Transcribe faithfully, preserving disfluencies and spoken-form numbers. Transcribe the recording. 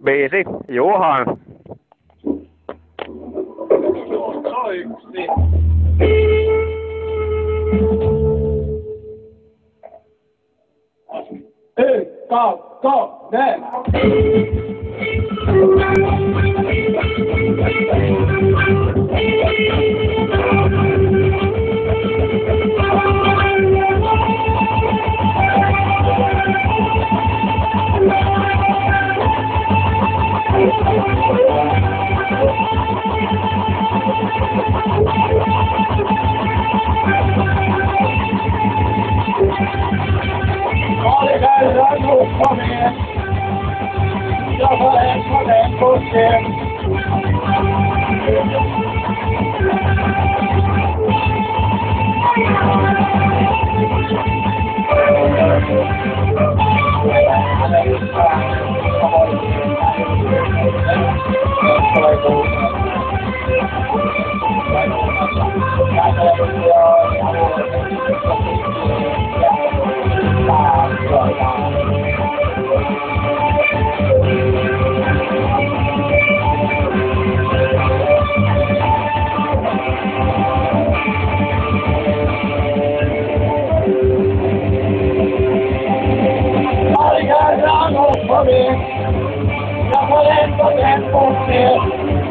Viisi. Juhan. No yksi. Yksi, kaksi, kolme. All the guys are no coming. Just let them push it. All the guys are no coming. Just let them push it.